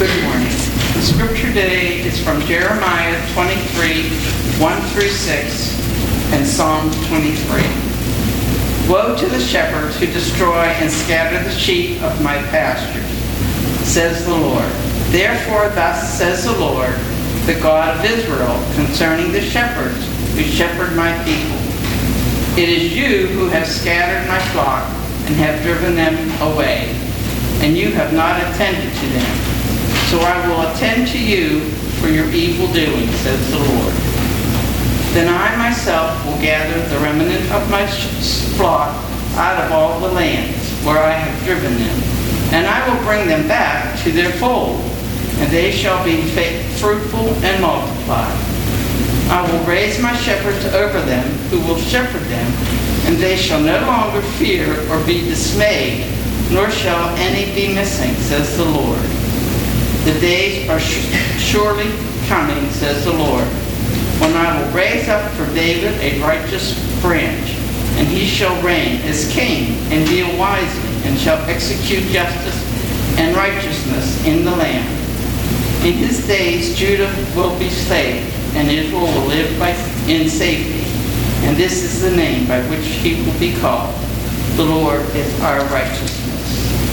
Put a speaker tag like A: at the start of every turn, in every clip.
A: Good morning. The scripture today is from Jeremiah 23, 1 through 6, and Psalm 23. Woe to the shepherds who destroy and scatter the sheep of my pastures, says the Lord. Therefore thus says the Lord, the God of Israel, concerning the shepherds who shepherd my people. It is you who have scattered my flock and have driven them away, and you have not attended to them. So I will attend to you for your evil doing, says the Lord. Then I myself will gather the remnant of my flock out of all the lands where I have driven them, and I will bring them back to their fold, and they shall be fruitful and multiply. I will raise my shepherds over them who will shepherd them, and they shall no longer fear or be dismayed, nor shall any be missing, says the Lord. The days are surely coming, says the Lord, when I will raise up for David a righteous branch, and he shall reign as king and deal wisely, and shall execute justice and righteousness in the land. In his days Judah will be saved, and Israel will live in safety. And this is the name by which he will be called. The Lord is our righteousness.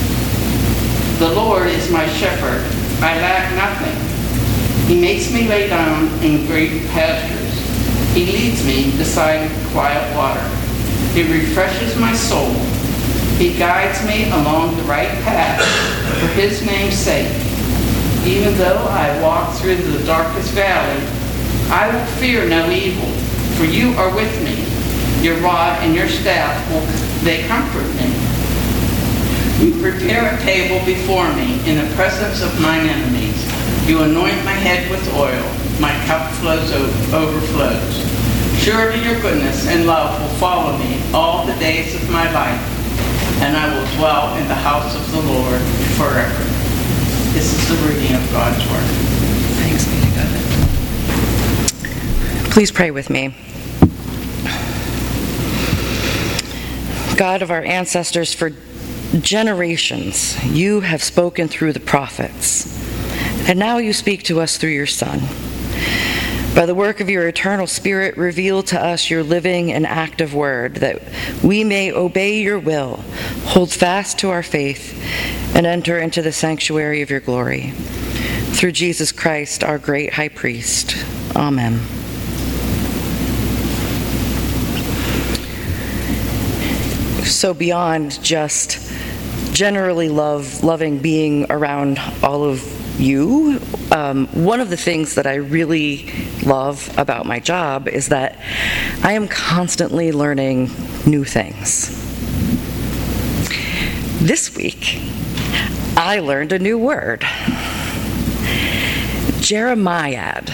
A: The Lord is my shepherd. I lack nothing. He makes me lay down in great pastures. He leads me beside quiet water. He refreshes my soul. He guides me along the right path for his name's sake. Even though I walk through the darkest valley, I will fear no evil, for you are with me. Your rod and your staff, they comfort me. You prepare a table before me in the presence of mine enemies. You anoint my head with oil. My cup overflows. Surely your goodness and love will follow me all the days of my life, and I will dwell in the house of the Lord forever. This is the reading of God's word.
B: Thanks be to God. Please pray with me. God of our ancestors, for generations you have spoken through the prophets, and now you speak to us through your Son. By the work of your eternal Spirit, reveal to us your living and active word, that we may obey your will, hold fast to our faith, and enter into the sanctuary of your glory. Through Jesus Christ, our great high priest. Amen. So beyond just generally loving being around all of you, one of the things that I really love about my job is that I am constantly learning new things. This week, I learned a new word, Jeremiad.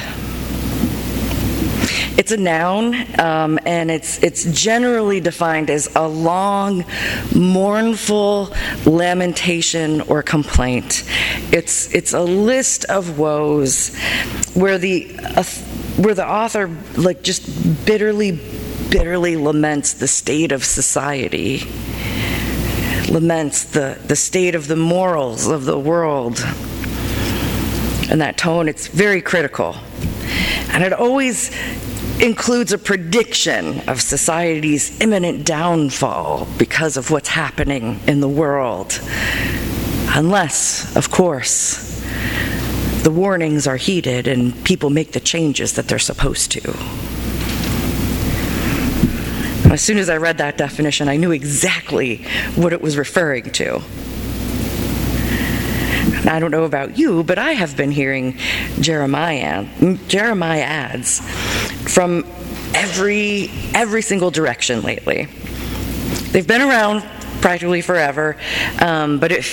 B: It's a noun, and it's generally defined as a long, mournful lamentation or complaint. It's a list of woes where the author just bitterly laments the state of society, laments the state of the morals of the world. And that tone, it's very critical, and it always includes a prediction of society's imminent downfall because of what's happening in the world. Unless, of course, the warnings are heeded and people make the changes that they're supposed to. As soon as I read that definition, I knew exactly what it was referring to. I don't know about you, but I have been hearing Jeremiads from every single direction lately. They've been around practically forever, but it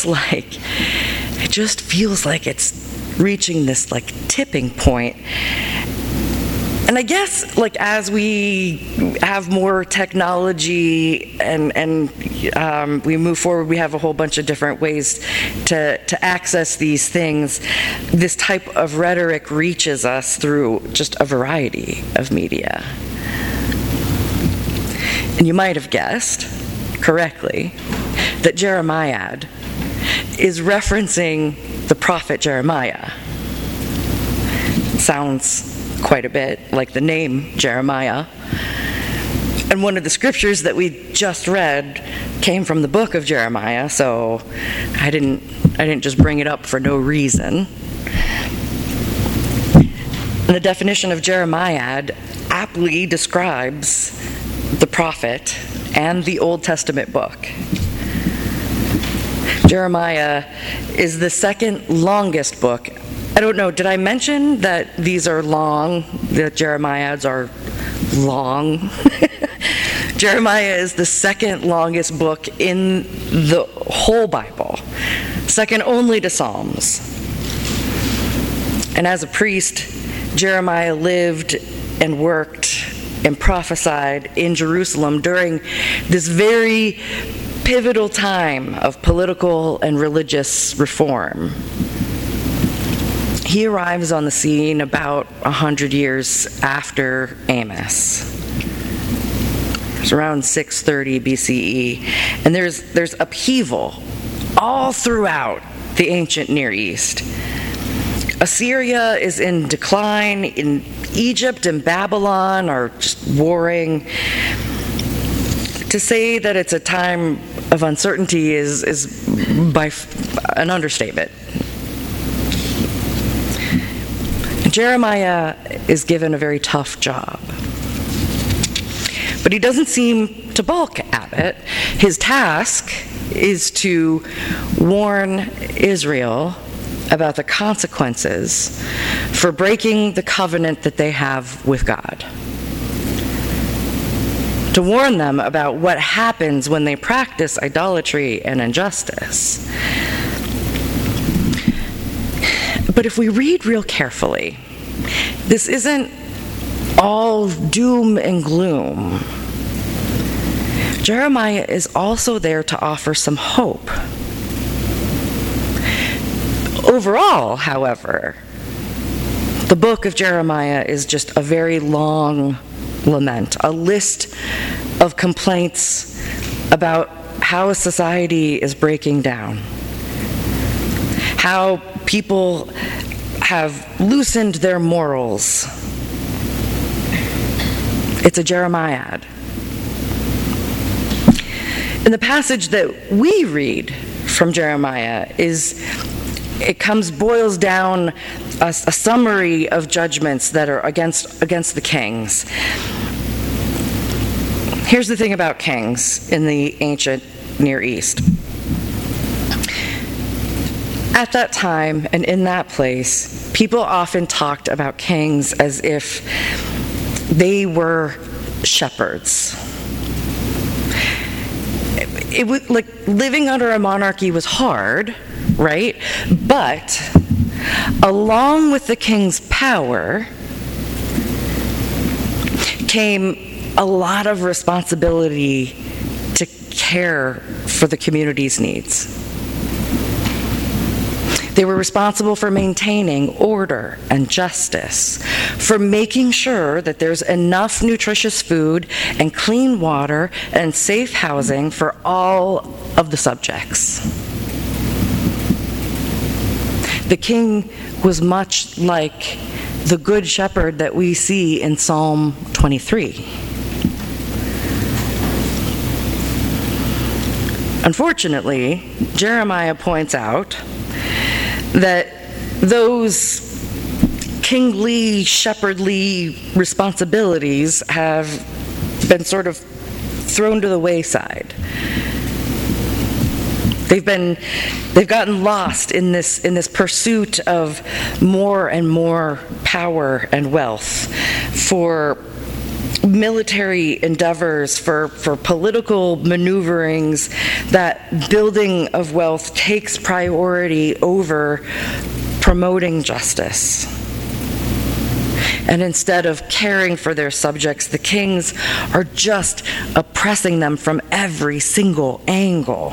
B: just feels like it's reaching this tipping point. And I guess as we have more technology and we move forward, we have a whole bunch of different ways to access these things. This type of rhetoric reaches us through just a variety of media. And you might have guessed correctly that Jeremiad is referencing the prophet Jeremiah. Sounds quite a bit like the name Jeremiah. And one of the scriptures that we just read came from the book of Jeremiah, so I didn't just bring it up for no reason. And the definition of Jeremiad aptly describes the prophet and the Old Testament book. Jeremiah is the second longest book. I don't know, did I mention that these are long, that Jeremiads are long? Jeremiah is the second longest book in the whole Bible, second only to Psalms. And as a priest, Jeremiah lived and worked and prophesied in Jerusalem during this very pivotal time of political and religious reform. He arrives on the scene about 100 years after Amos. It's around 630 BCE, and there's upheaval all throughout the ancient Near East. Assyria is in decline, in Egypt and Babylon are just warring. To say that it's a time of uncertainty is by an understatement. Jeremiah is given a very tough job. But he doesn't seem to balk at it. His task is to warn Israel about the consequences for breaking the covenant that they have with God. To warn them about what happens when they practice idolatry and injustice. But if we read real carefully, this isn't all doom and gloom. Jeremiah is also there to offer some hope. Overall, however, the book of Jeremiah is just a very long lament, a list of complaints about how a society is breaking down, how people have loosened their morals. It's a Jeremiad. And the passage that we read from Jeremiah boils down a summary of judgments that are against the kings. Here's the thing about kings in the ancient Near East. At that time and in that place, people often talked about kings as if they were shepherds. It was like living under a monarchy was hard, right? But along with the king's power came a lot of responsibility to care for the community's needs. They were responsible for maintaining order and justice, for making sure that there's enough nutritious food and clean water and safe housing for all of the subjects. The king was much like the good shepherd that we see in Psalm 23. Unfortunately, Jeremiah points out that those kingly, shepherdly responsibilities have been sort of thrown to the wayside. They've gotten lost in this pursuit of more and more power and wealth, for military endeavors, for political maneuverings. That building of wealth takes priority over promoting justice. And instead of caring for their subjects, the kings are just oppressing them from every single angle.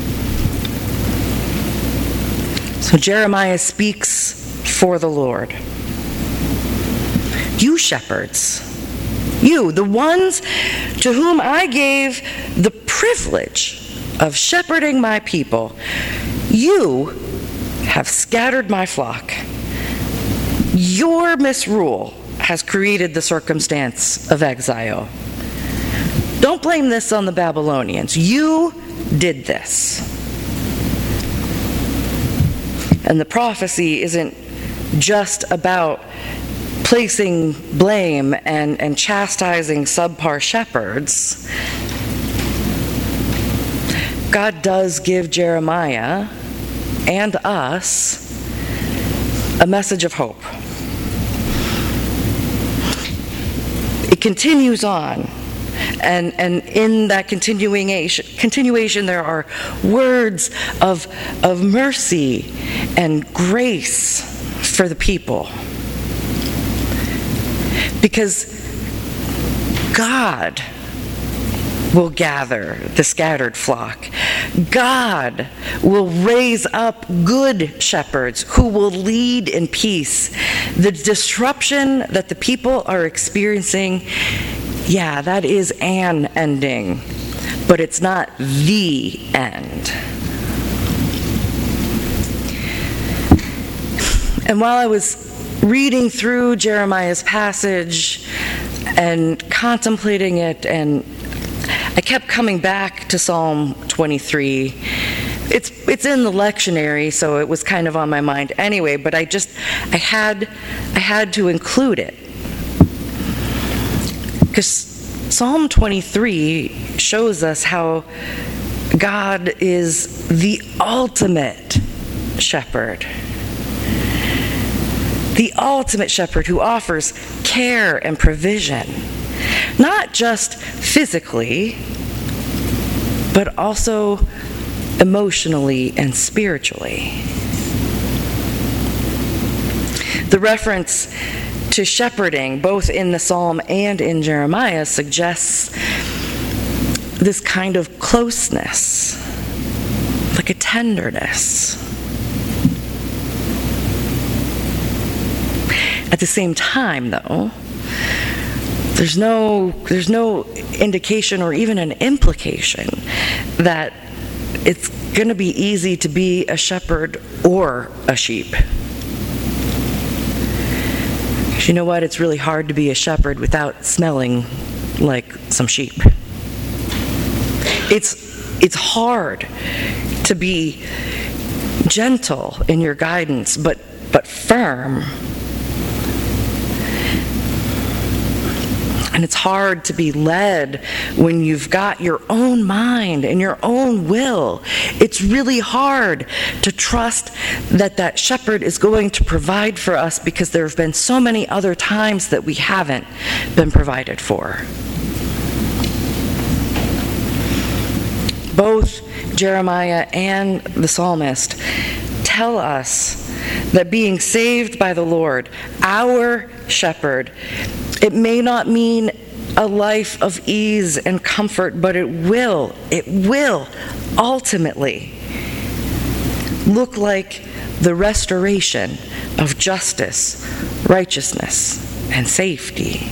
B: So Jeremiah speaks for the Lord. You shepherds, you, the ones to whom I gave the privilege of shepherding my people, You have scattered my flock. Your misrule has created the circumstance of exile. Don't blame this on the Babylonians. You did this. And the prophecy isn't just about placing blame and chastising subpar shepherds. God does give Jeremiah and us a message of hope. It continues on, and in that continuation there are words of mercy and grace for the people. Because God will gather the scattered flock. God will raise up good shepherds who will lead in peace. The disruption that the people are experiencing, yeah, that is an ending, but it's not the end. And while I was reading through Jeremiah's passage and contemplating it, and I kept coming back to Psalm 23. It's in the lectionary, so it was kind of on my mind anyway, but I had to include it. Because Psalm 23 shows us how God is the ultimate shepherd. The ultimate shepherd who offers care and provision, not just physically, but also emotionally and spiritually. The reference to shepherding, both in the Psalm and in Jeremiah, suggests this kind of closeness, like a tenderness. At the same time, though, there's no indication or even an implication that it's going to be easy to be a shepherd or a sheep. You know what? It's really hard to be a shepherd without smelling like some sheep. It's hard to be gentle in your guidance, but firm. And it's hard to be led when you've got your own mind and your own will. It's really hard to trust that shepherd is going to provide for us, because there have been so many other times that we haven't been provided for. Both Jeremiah and the psalmist tell us that being saved by the Lord, our shepherd, it may not mean a life of ease and comfort, but it will ultimately look like the restoration of justice, righteousness, and safety.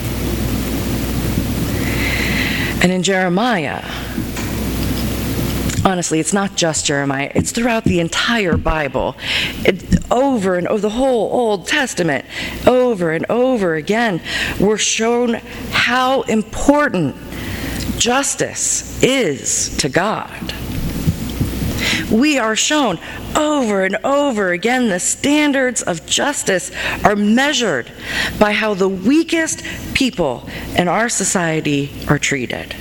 B: And in Jeremiah, honestly, it's not just Jeremiah, it's throughout the entire Bible. Over and over, the whole Old Testament, over and over again, we're shown how important justice is to God. We are shown over and over again the standards of justice are measured by how the weakest people in our society are treated.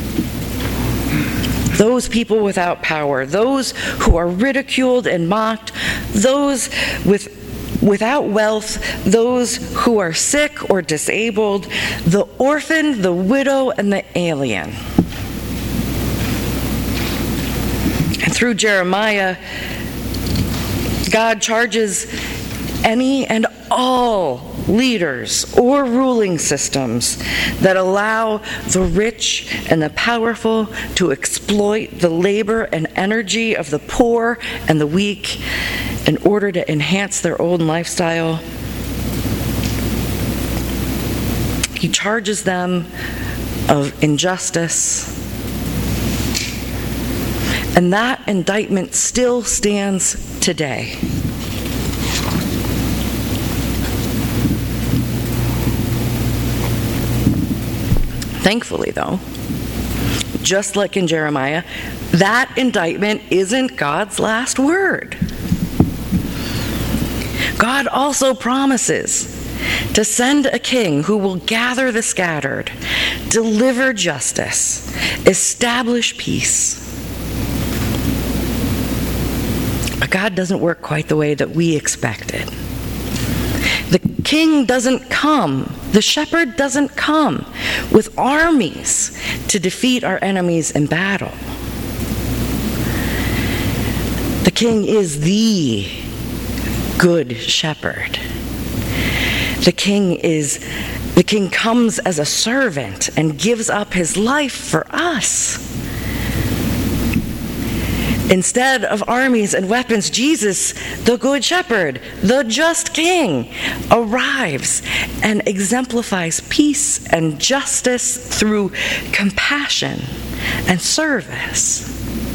B: Those people without power, those who are ridiculed and mocked, those without wealth, those who are sick or disabled, the orphan, the widow, and the alien. And through Jeremiah, God charges any and all leaders or ruling systems that allow the rich and the powerful to exploit the labor and energy of the poor and the weak in order to enhance their own lifestyle. He charges them of injustice And that indictment still stands today. Thankfully, though, just like in Jeremiah, that indictment isn't God's last word. God also promises to send a king who will gather the scattered, deliver justice, establish peace. But God doesn't work quite the way that we expected. The king doesn't come, the shepherd doesn't come with armies to defeat our enemies in battle. The king is the good shepherd. The king comes as a servant and gives up his life for us. Instead of armies and weapons, Jesus, the good shepherd, the just king, arrives and exemplifies peace and justice through compassion and service.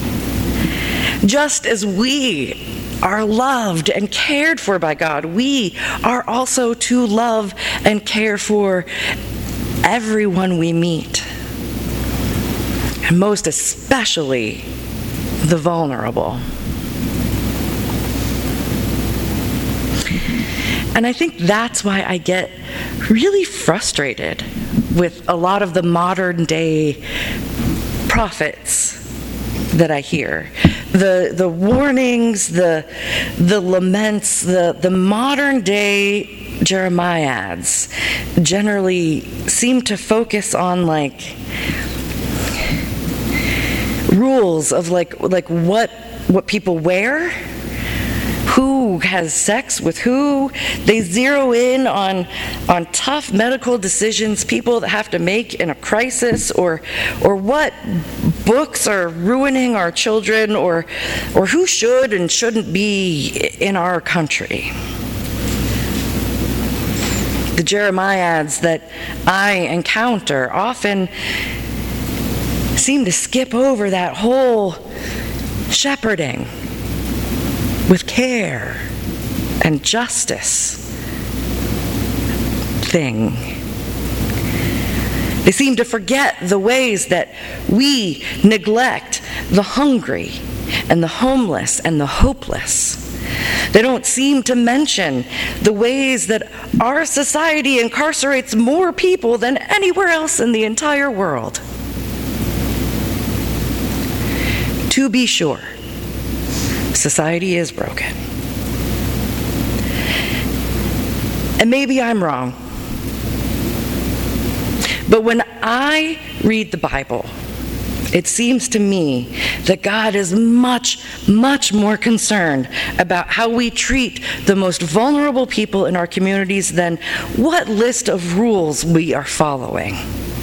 B: Just as we are loved and cared for by God, we are also to love and care for everyone we meet, and most especially the vulnerable. And I think that's why I get really frustrated with a lot of the modern day prophets that I hear. The warnings, the laments, the modern day Jeremiads generally seem to focus on like rules of like what people wear, who has sex with who. They zero in on tough medical decisions people that have to make in a crisis, or what books are ruining our children, or who should and shouldn't be in our country. The Jeremiads that I encounter often seem to skip over that whole shepherding with care and justice thing. They seem to forget the ways that we neglect the hungry and the homeless and the hopeless. They don't seem to mention the ways that our society incarcerates more people than anywhere else in the entire world. To be sure, society is broken. And maybe I'm wrong. But when I read the Bible, it seems to me that God is much, much more concerned about how we treat the most vulnerable people in our communities than what list of rules we are following.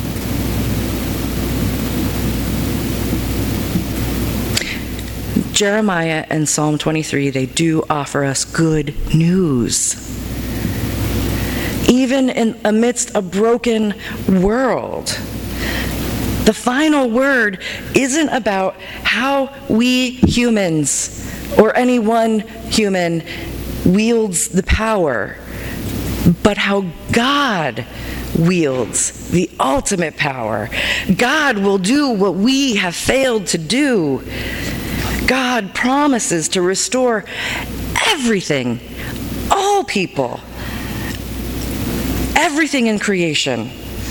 B: Jeremiah and Psalm 23, they do offer us good news. Even amidst a broken world, the final word isn't about how we humans or any one human wields the power, but how God wields the ultimate power. God will do what we have failed to do. God promises to restore everything, all people, everything in creation.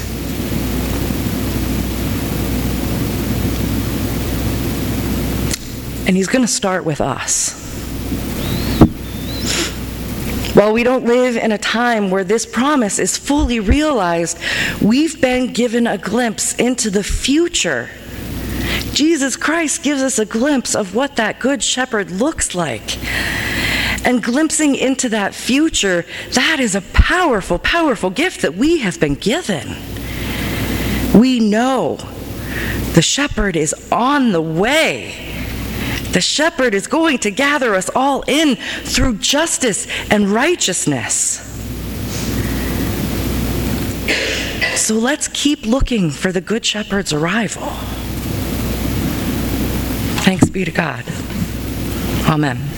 B: And he's going to start with us. While we don't live in a time where this promise is fully realized, we've been given a glimpse into the future. Jesus Christ gives us a glimpse of what that good shepherd looks like. And glimpsing into that future, that is a powerful, powerful gift that we have been given. We know the shepherd is on the way. The shepherd is going to gather us all in through justice and righteousness. So let's keep looking for the good shepherd's arrival. Thanks be to God. Amen.